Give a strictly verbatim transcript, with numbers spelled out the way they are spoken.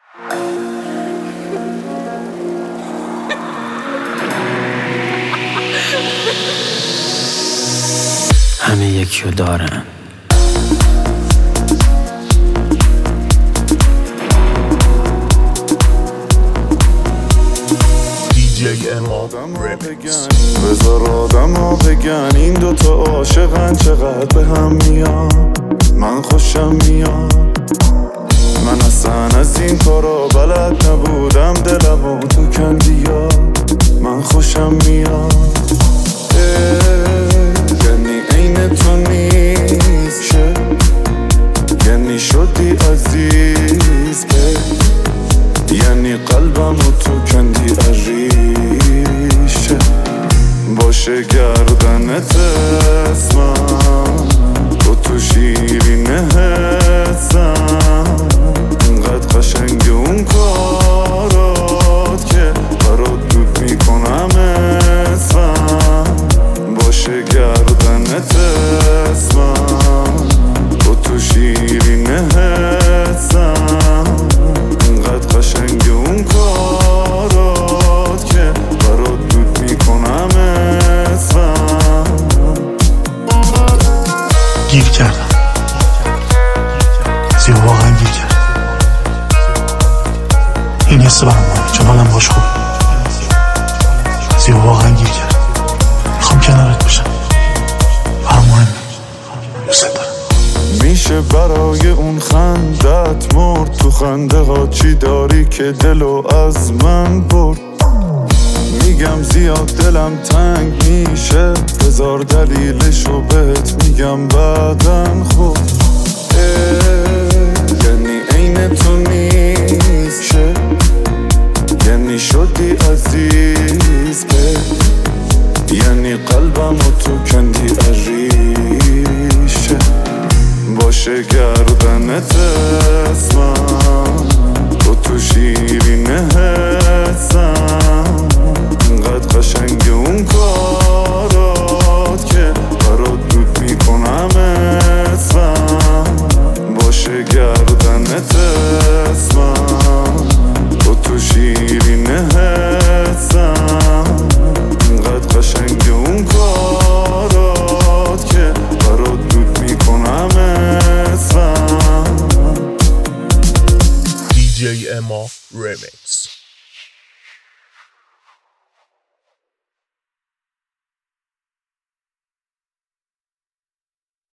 همه یکیو دارن. بذار آدم ها بگن این دوتا عاشقن چقدر به هم میان. من خوشم میاد، من اصلا از این کارا بلد نبودم، دلمو تو کندیا. من خوشم میاد، یعنی عین تو نیست شه، یعنی شدی عزیز که، یعنی قلبمو تو کندی عریشه. باشه گردنت اسمم، با تو شیرینه حسم، انقدر قشنگ اون کارات که برات دود میکنم اسمم. باشه گردنت اسمم، با تو شیرینه حسم، انقدر قشنگ اون کارات که برات دود میکنم اسمم. گیر کردم زیو، واقعا گیر کردم. این حس برام مهمه چون حالم باش خوبه. زیو واقعا گیر کردم، میخوام کنارت باشم، برام مهمه، دوست دارم. میشه برای اون خندت مرد، تو خنده ها چی داری که دلو از من برد. میگم زیاد دلم تنگ میشه، بذار دلیلشو بهت میگم بعدن. خب یعنی عین تو نیست شه، یعنی شدی عزیز که، یعنی قلبمو تو کندی عریشه. باشه گردنت اسمم، با تو شیرینه حسم، انقدر قشنگ اون کارات که برات دود میکنم اسمم. باشه گردنت اسمم، با تو شیرینه حسم، انقدر قشنگ اون کارات که برات دود میکنم اسمم. دی جی اما Remix.